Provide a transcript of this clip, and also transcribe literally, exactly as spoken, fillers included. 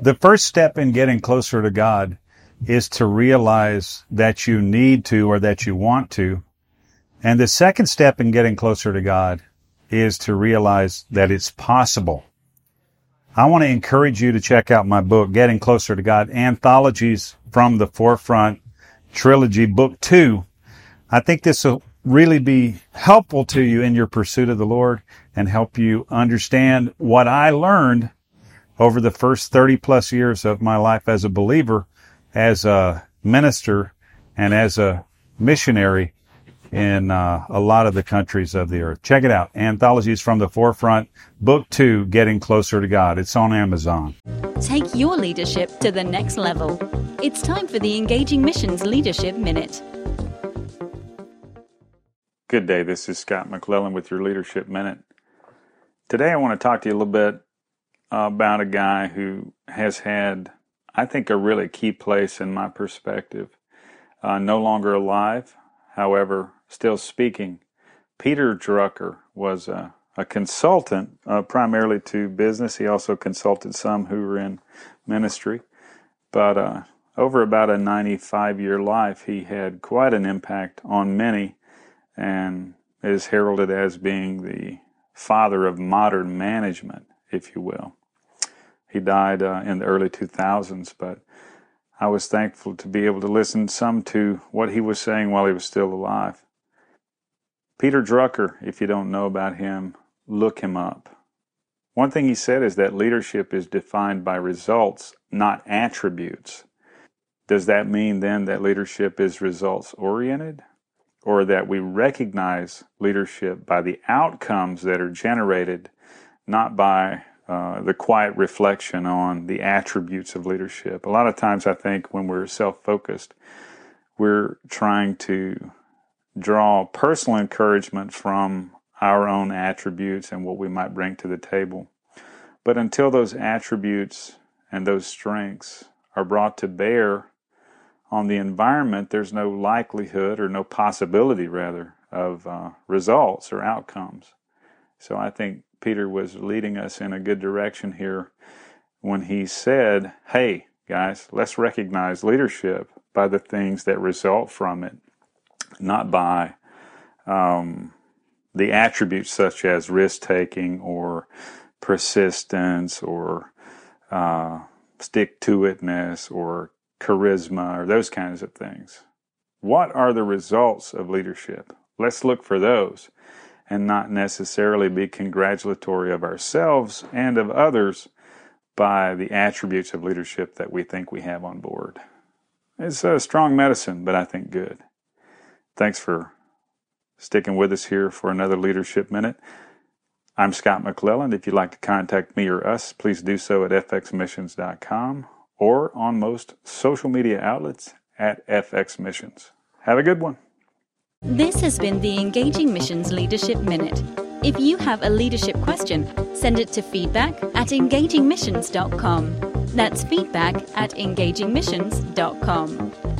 The first step in getting closer to God is to realize that you need to or that you want to. And the second step in getting closer to God is to realize that it's possible. I want to encourage you to check out my book, Getting Closer to God, Anthologies from the Forefront Trilogy, Book Two. I think this will really be helpful to you in your pursuit of the Lord and help you understand what I learned over the first thirty plus years of my life as a believer, as a minister, and as a missionary in uh, a lot of the countries of the earth. Check it out. Anthologies from the Forefront, Book Two, Getting Closer to God. It's on Amazon. Take your leadership to the next level. It's time for the Engaging Missions Leadership Minute. Good day. This is Scott McClellan with your Leadership Minute. Today I want to talk to you a little bit about a guy who has had, I think, a really key place in my perspective. Uh, no longer alive, however, still speaking. Peter Drucker was a, a consultant uh, primarily to business. He also consulted some who were in ministry. But uh, over about a ninety-five-year life, he had quite an impact on many and is heralded as being the father of modern management, if you will. He died uh, in the early two thousands, but I was thankful to be able to listen some to what he was saying while he was still alive. Peter Drucker, if you don't know about him, look him up. One thing he said is that leadership is defined by results, not attributes. Does that mean then that leadership is results-oriented? Or that we recognize leadership by the outcomes that are generated, not by uh, the quiet reflection on the attributes of leadership? A lot of times I think when we're self-focused, we're trying to draw personal encouragement from our own attributes and what we might bring to the table. But until those attributes and those strengths are brought to bear on the environment, there's no likelihood or no possibility, rather, of uh, results or outcomes. So I think Peter was leading us in a good direction here when he said, hey, guys, let's recognize leadership by the things that result from it, not by um, the attributes such as risk-taking or persistence or uh, stick-to-itness or charisma or those kinds of things. What are the results of leadership? Let's look for those and not necessarily be congratulatory of ourselves and of others by the attributes of leadership that we think we have on board. It's a strong medicine, but I think good. Thanks for sticking with us here for another Leadership Minute. I'm Scott McClellan. If you'd like to contact me or us, please do so at f x missions dot com or on most social media outlets at F X Missions. Have a good one. This has been the Engaging Missions Leadership Minute. If you have a leadership question, send it to feedback at engaging missions dot com. That's feedback at engaging missions dot com.